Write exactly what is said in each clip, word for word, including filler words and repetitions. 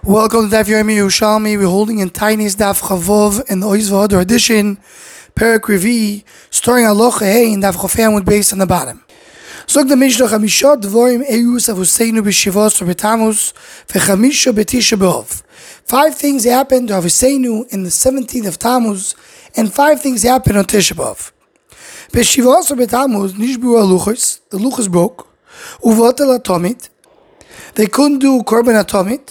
Welcome to Daf Yomi Yerushalmi. We're holding in Tainis Daf Chavov in the Oiz V'Hadar edition, Perek Revi, starting Aloha Hey in Daf Chofei with base on the bottom. So the Mishnah Chamisha Dvorim Eirus Avuseinu B'Shivos B'Tamus V'Chamisha B'Tisha B'Av. Five things happened to Avuseinu in the seventeenth of Tammuz, and five things happened on Tisha B'Av. B'Shivos B'Tammuz Nishbu Aluchos, the luchos broke. Uvotel Atomit, they couldn't do Korban Atomit.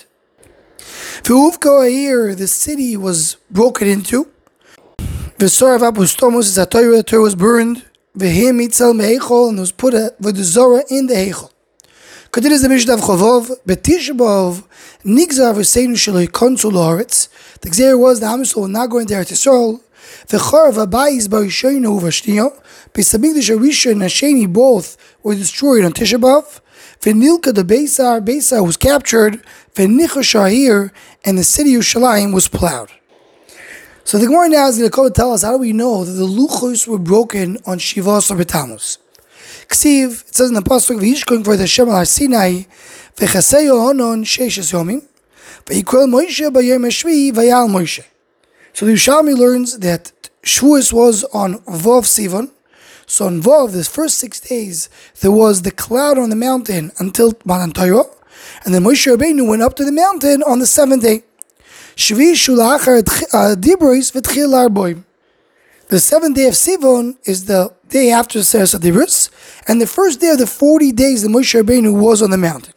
V'uvka here, the city was broken into. V'sorav apustomus, the Torah, the Torah was burned. V'him itzel mehechol, and was put a v'dezorah in the hechol. Kadid is the Mishnah of Chavov, B'Tisha B'Av, nigzar v'seinu sheloi konsul haaretz. The Gzeir was the Am Yisrael will not go into Eretz Yisrael. V'charav habayis b'rishayinu u'v'ashniyo. B'samigdash Rishon and Hasheni both were destroyed on Tisha B'Av. V'nilka the Beisar, Beisar was captured. V'nicha Shahir, and the city of Yerushalayim was plowed. So the Gemara now is going to come and tell us, how do we know that the luchos were broken on Shivos or B'Tammuz? Ksiv, it says in the pasuk, V'yishkoin for the Shem al Sinai, V'chaseyo honon sheishes yomim, V'yikwel Moshe b'yom hashvi v'yal Moshe. So the Yerushalmi learns that Shavuos was on Vav Sivan. So on Vav, the first six days, there was the cloud on the mountain until Matan Torah, and then Moshe Rabbeinu went up to the mountain on the seventh day. Shvi shulachar dibros v'tchil arboim. The seventh day of Sivan is the day after the Seres HaDibros, and the first day of the forty days that Moshe Rabbeinu was on the mountain.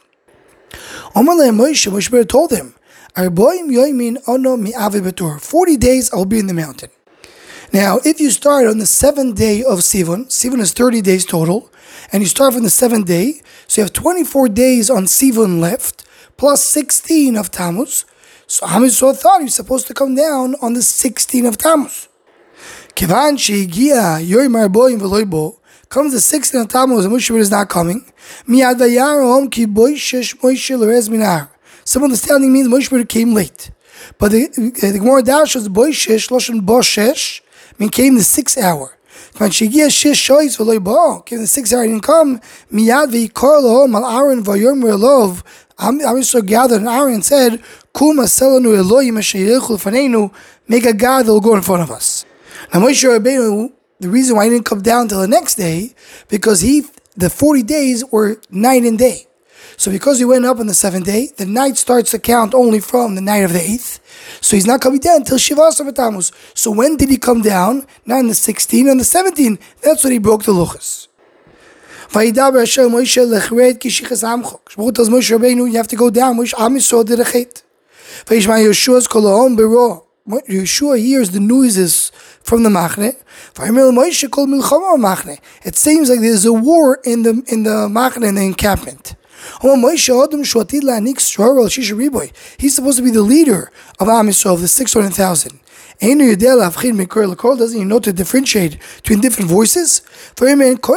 Omar le Moshe, Moshe Rabbeinu told him, Arboim yoimin ono mi'avi betor. Forty days I'll be in the mountain. Now, if you start on the seventh day of Sivan, Sivan is thirty days total, and you start from the seventh day, so you have twenty-four days on Sivan left, plus sixteen of Tammuz. So Am Yisrael thought he was supposed to come down on the sixteenth of Tammuz. Kivan she'igia yoim arboim v'loi bo, comes the sixteenth of Tammuz and Moshe is not coming. Miyad vayarom ki boishesh Moshe l'rez minar. Some understanding means Moshe came late. But the, the Gemara Dash was boishesh, loshen boshesh, mean came the sixth hour. When she gets shish shoyz v'loy bo, came the sixth hour, he didn't come. Miyad v'yikor lo mal Aaron v'yom re'lov. Am Yisrael gathered, and Aaron said, Kuma selanu Elohim asher yilchu lefaneinu, make a God that will go in front of us. Now Moshe Rabbeinu, the reason why he didn't come down till the next day, because he the forty days were night and day. So because he went up on the seventh day, the night starts to count only from the night of the eighth. So he's not coming down until Shivas B'Tammuz. So when did he come down? Not on the sixteenth, on the seventeenth. That's when he broke the luchos. Vayidaber Hashem Moshe lechred kishichas amchok. Shmuel tells Moshe Rabbeinu, you have to go down. Moshe Am Yisrael did a chet. Vayishma Yeshua's kol ha'om bero. Yeshua hears the noises from the machne. Vayimel Moshe kol milchama machne. It seems like there's a war in the in the machne, in the encampment. He's supposed to be the leader of Am Yisrael, of the six hundred thousand. Doesn't he know to differentiate between different voices? I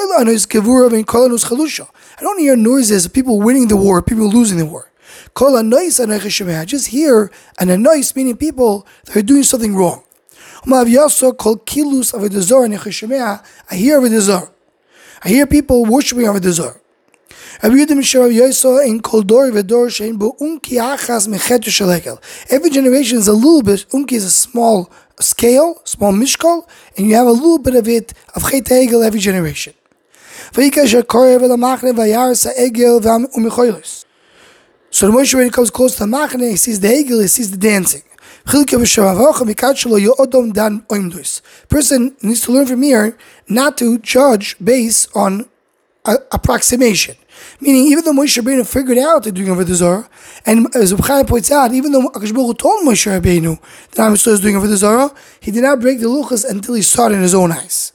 don't hear noises of people winning the war, people losing the war. I just hear an anois, meaning people that are doing something wrong. I hear Avodah. I hear people worshiping Avodah. Every generation is a little bit, unki is a small scale, small mishkal, and you have a little bit of it, of chet ha'egel every generation. So the Moshe, when he comes close to the machne, he sees the hegel, he sees the dancing. Person needs to learn from here not to judge based on uh, approximation. Meaning, even though Moshe Rabbeinu figured out they're doing Avodah Zarah, and as Reb Chaim points out, even though Akash Baruch Hu told Moshe Rabbeinu that Am Yisrael is doing Avodah Zarah, he did not break the luchos until he saw it in his own eyes.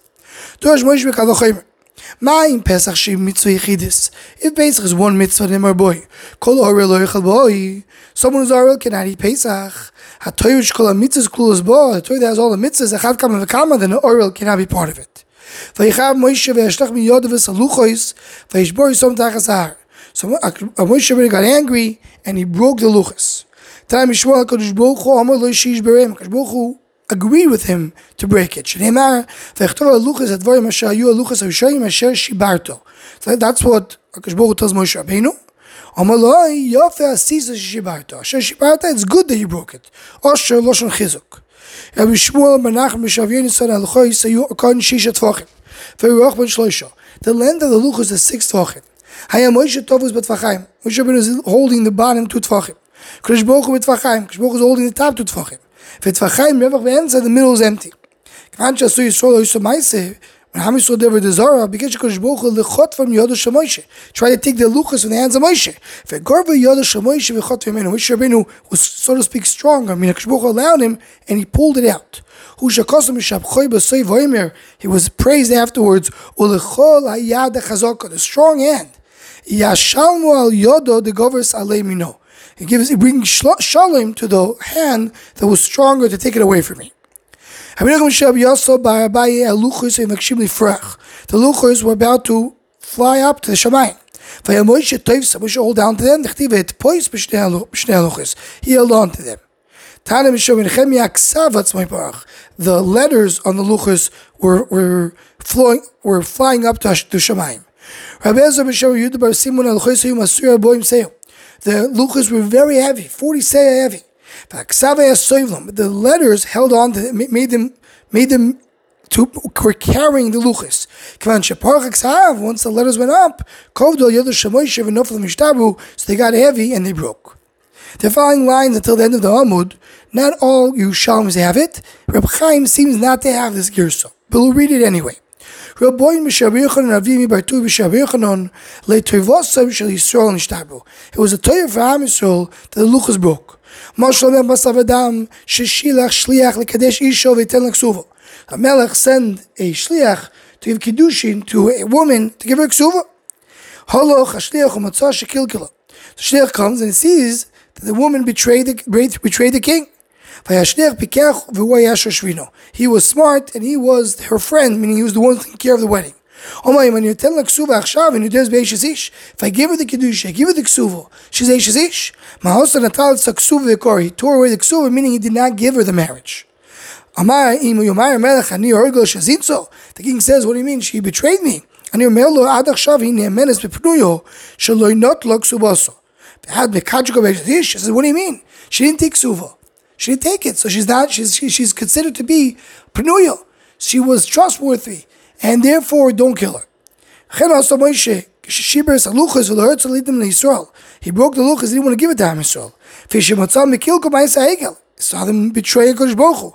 If Pesach is one mitzvah, nemar boy, kol orel lo yechal boy, someone who's orel cannot eat Pesach. HaTorah kol ha-mitzvahs klulos bo, the Torah that has all the mitzvahs, echad kama v'kama, then the orel cannot be part of it. Vayichav Moshe ve'yashlach miyod v'saluchos v'yishbor yisom tachas har. So Moshe Rabbeinu got angry and he broke the luchos. Time Yishmael HaKadosh Baruch Hu Amar lo shish berem. HaKadosh Baruch Hu agreed with him to break it. Shneimar v'yechtov haluchos advarim asher hayu haluchos harishonim asher shibarto. So that's what HaKadosh Baruch Hu tells Moshe Rabbeinu. Amaloi Yofa Sisa Shibarta. Asher Shibarta, it's good that you broke it. Osher Loshon Chizuk. Rabbi Shmuel Menachem B'Shavyin Yisrael Al-Choy Sayu Akon Shisha Tvachim. Ve'Ruach Ben Shloisha. The length of the luchos is six tvachim. Hayam Moshe Tovus B'Tvachim. Moshe Rabbeinu is holding the bottom two tvachim. Kodesh Baruch Hu B'Tvachim. Kodesh Baruch Hu is holding the top two tvachim. V'Tvachim Revach V'Enza, the middle is empty. K'van Shasu Yisrael Yisrael Maaseh. When Ham Yisrael did the Zara, because Kodesh Baruch Hu lechot from Yodo Shel Moshe, try to take the luchos from the hands of Moshe. V'Gorva Yodo Shel Moshe V'chot V'Menu. Moshe Rabbeinu was, so to speak, stronger. I mean, Kodesh Baruch Hu allowed him, and he pulled it out. He was praised afterwards. The strong hand. He gives, he brings shalom to the hand that was stronger to take it away from me. The luchos were about to fly up to the Shamayim. Moshe hold down to them. He held on to them. The letters on the luchos were were flowing were flying up to, to Shamayim. The luchos were very heavy, forty seah heavy. The letters held on to them, made them made them to were carrying the luchos. Once the letters went up, so they got heavy and they broke. The following lines until the end of the Amud, not all Yerushalmis have it. Reb Chaim seems not to have this girsa, but we'll read it anyway. It was a toiv for Am Yisrael that the luchos broke. A melech send a shliach to give kiddushin to a woman to give her ksuva. The shliach comes and sees that the woman betrayed the, betrayed the king. He was smart and he was her friend, meaning he was the one taking care of the wedding. If I give her the kiddush, I give her the ksuva, she's Eishes Ish. He tore away the ksuva, meaning he did not give her the marriage. The king says, what do you mean? She betrayed me. She says, what do you mean? She didn't take ksuva. She didn't take it, so she's not. She's she, she's considered to be pnuyo. She was trustworthy, and therefore don't kill her. He broke the luchos. He didn't want to give it to Am Yisrael. Saw them betray Kodesh Baruch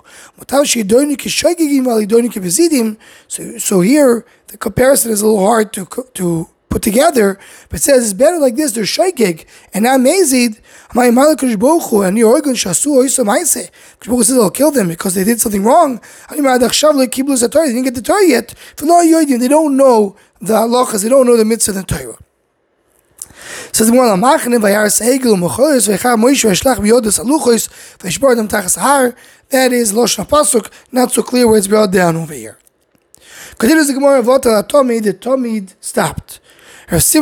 Hu. So, so here the comparison is a little hard to to put together, but it says it's better like this. They're shaykig and not mazid. My mother Kodesh Baruch Hu and your organ shasu oiso ma'aseh. Kodesh Baruch Hu says I'll kill them because they did something wrong. They didn't get the Torah yet. They don't know the halachas. They don't know the mitzvah of the Torah. Says the more Lamachne vayar seigel mochoyos vaychar Moshe vayishlach biyodos aluchos vayishbar them tachas har. That is Lashon Pasuk. Not so clear where it's brought down over here. Continues the Gemara of Vota Tomid. The Tomid stopped. In the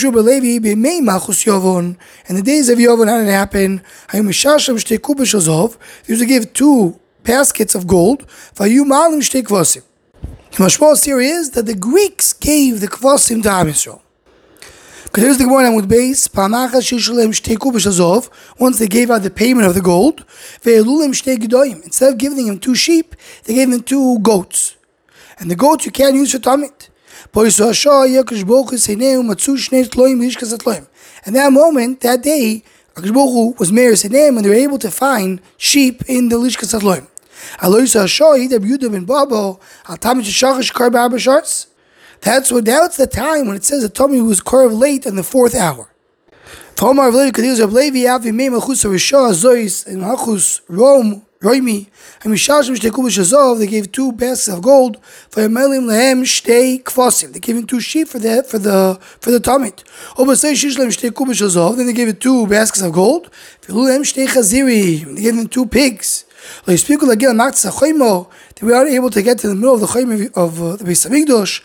days of Yovon, how did it happen? They used to give two baskets of gold. The mashmos here is that the Greeks gave the kvasim to Am Yisrael. Here's the Gemara with base. Once they gave out the payment of the gold, instead of giving him two sheep, they gave him two goats. And the goats you can't use for tamid. And that moment, that day, Akash Baruch Hu was Meir Seneim, and they were able to find sheep in the Lishkas Atloim. That's what. That's the time when it says that Tommy was carved late in the fourth hour. Rome. Roimi, and Mishashim Shtei Kubish Azov, they gave two baskets of gold for Emelim Lehem Shtei Kvasim. They gave him two sheep for the for the for the Tamid. Obasei Shishlam Shtei Kubish Azov, then they gave him two baskets of gold. For Lehem Shtei Chaziri, they gave him two pigs. They were not able to get to the middle of the Chayim of uh, the Beis Hamikdash.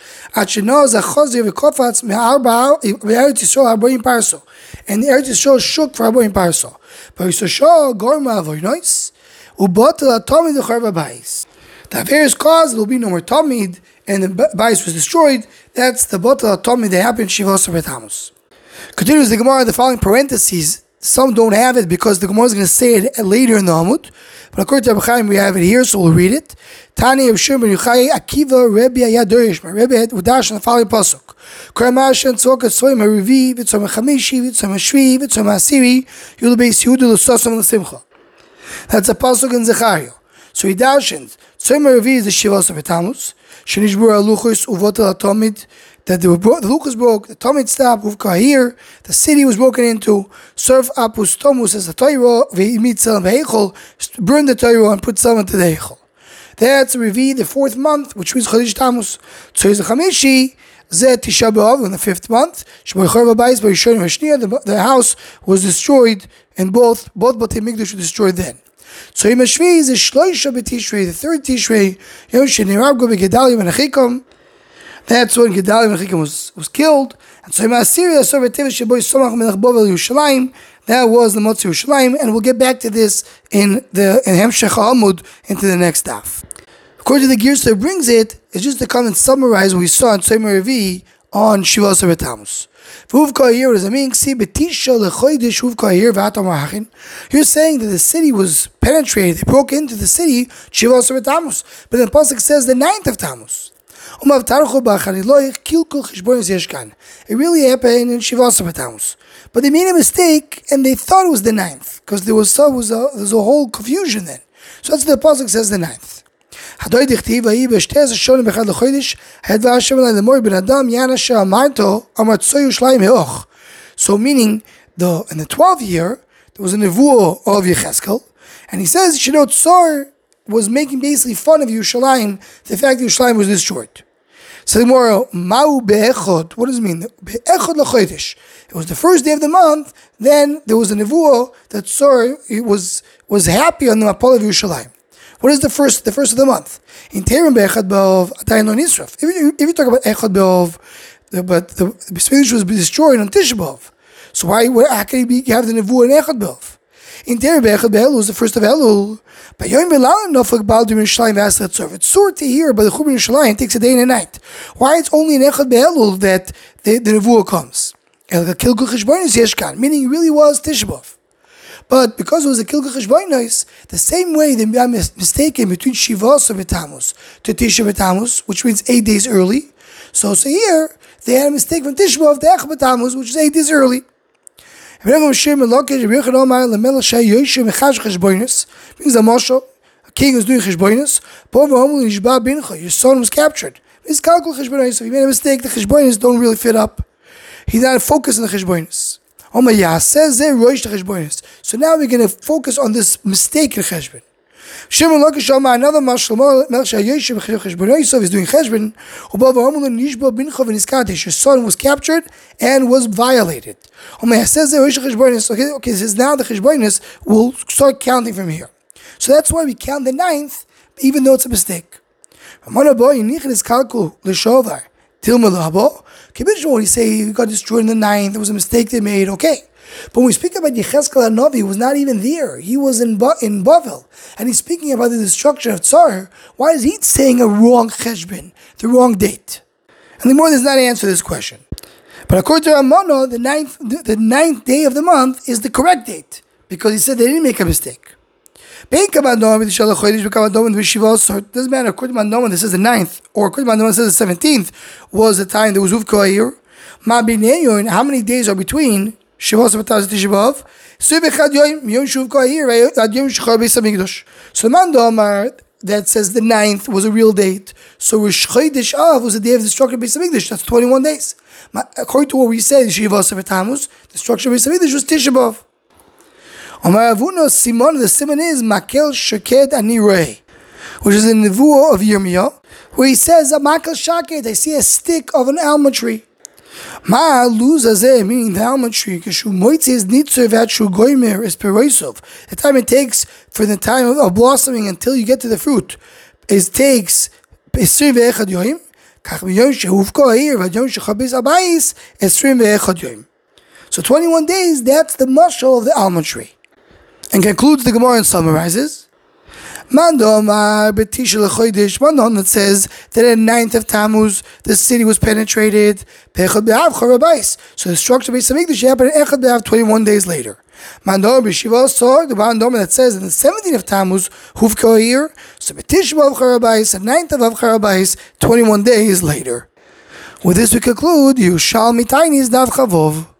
And the Eretz Yisrael shook for Arboim Parso. But Yisrael Gorma Avoynois. The various cause there will be no more Tamid, and the Bais was destroyed. That's the Batal Tamid that happened in Shivos of Betamus. Continues the Gemara, the following parentheses. Some don't have it because the Gemara is going to say it later in the Amud. But according to Rabbi Chaim, we have it here, so we'll read it. Tani of Shimon Yochai Akiva Rebbe Ayadorish. Rebbe had Udash in the following pasuk. Karamash and Tzok Tzoyim Harivi V'Tzom Chamishi V'Tzom Shvi V'Tzom Asiri Yul Beis Yehuda L'Sosam L'Simcha. That's a pasuk in Zechariah. So he dashes. Tzoyim Harivi is the Shivos of Tammuz. Shenishbur Aluchos Uvotel Atomid. That the, the Lucas broke, the Tomid stopped, Uvkahir, the city was broken into, Serve Apus Tomus as the Torah, Ve'imitzal Ve'echol, burn the Torah and put some into the Echol. That's Revi, the fourth month, which means Chodesh Tammuz. So is the Chamishi, Zeh Tisha B'Av, in the fifth month, Shmoy Chorva Bayis, B'Yishonim Hashniya, the, the house was destroyed, and both, both Batei Mikdash were destroyed then. So Yom HaShvi is a Shloisha B'Tishrei, the third Tishrei, Yom Shenirab Go B'Gedalim and Achikom. That's when Gedalim and Achikom was, was killed. And so Assyria, that was the Motzi Yerushalayim, and we'll get back to this in the in Hemshech HaAmud into the next daf. According to the Girsa that brings it, it's just to come and summarize what we saw in Tzom Revi on Shivos Tammuz. What does it mean? You're saying that the city was penetrated, they broke into the city, Shivos Tammuz. But then the pasuk says the ninth of Tammuz. It really happened in Shivos Tammuz. But they made a mistake and they thought it was the ninth, because there was, so, was, a, there was a whole confusion then. So that's the pasuk says the ninth. So meaning, the in the twelfth year, there was a nevuah of Yecheskel, and he says, Shino Tsar was making basically fun of Yerushalayim, the fact that Yerushalayim was destroyed. So the Gemara, Ma'u be'echod, what does it mean? Be'echod l'chodesh. It was the first day of the month, then there was a nevuah that Tsar was, was happy on the Mapol of Yerushalayim. What is the first the first of the month? In Terim be'echad be'ov, Atayin lo nisraf. If you, if you talk about echad be'ov, but the Beis was destroyed on Tisha B'Av. So why, how can you have the nevuah in echad be'ov? In Terim be'echad be'elul is the first of Elul. But Yom Be'lan Nofak Baldur Yerushalayim v'Asrat Tzor. It's sort to hear, but the Churban Yerushalayim takes a day and a night. Why it's only in Echad Be'elul that the, the nevuah comes? Kilkul Cheshbonos Yeshkan, meaning it really was Tisha B'Av. But because it was a Kilkul Cheshbonos, the same way they made mistaken between Shivos Tammuz to Tisha B'Tammuz, which means eight days early. So, so here they had a mistake from Tisha B'Av to Echad B'Tammuz, which is eight days early. Means the Moshe, a king was doing cheshbonos. Your son was captured. It's calcul cheshbonos. So if he made a mistake, the cheshbonos don't really fit up. He's not focused on the cheshbonos. So now we're going to focus on this mistake in cheshbon. Shimon Lakish Shama, another Mashal Melcha Yeshiv Cheshbonos is doing cheshbon. His son was captured and was violated. Okay, okay, this is now the cheshbonos will start counting from here. So that's why we count the ninth, even though it's a mistake. When you say he got destroyed in the ninth, there was a mistake they made, okay. But when we speak about Yecheskel HaNavi, he was not even there. He was in ba- in Bavel. And he's speaking about the destruction of Tsar. Why is he saying a wrong cheshbon, the wrong date? And the more does not answer this question. But according to Ramana, the ninth, the, the ninth day of the month is the correct date, because he said they didn't make a mistake. It doesn't matter. According to Mandoman, this is the ninth, or according to Mandoman, this is the seventeenth, was the time there was Uvkoayir. How many days are between Shivos B'Tammuz Tisha B'Av? So Mandoman that says the ninth was a real date. So Rosh Chodesh Av was the day of the destruction of Beis Hamikdash. That's twenty-one days. According to what we said, Shivos B'Tammuz, the destruction of Beis Hamikdash was Tisha B'Av. Amar Avuna Simon, the simon is Makel Shaked Ani Rei, which is in the nevuah of Yirmiyah, where he says, Makel Shaked, I see a stick of an almond tree. Ma luz azeh, meaning the almond tree, Keshu Moitziz Nitzer Vatshu Goimer is Peroisov. The time it takes for the time of, of blossoming until you get to the fruit, it takes Esrim Ve'echad Yoim, Kach B'Yom Shehuvko Ha'ir, V'Yom Shechabez Abayis, Esrim Ve'echad Yoim. So twenty-one days, that's the mashal of the almond tree. And concludes the Gemara and summarizes. Mandomar Betisha Lechoidish, Mandon that says that in the ninth of Tammuz the city was penetrated. Pechad B'Av Charabais. So the destruction of Beis Hamikdash happened in Echad B'Av twenty-one days later. Mandom B'Shiva Asar, the Mandom that says in the seventeenth of Tammuz Huvko here. So Betisha B'Av Charabais, the ninth of Av Charabais, twenty-one days later. With this we conclude Yerushalmi Tainis Daf Chavov.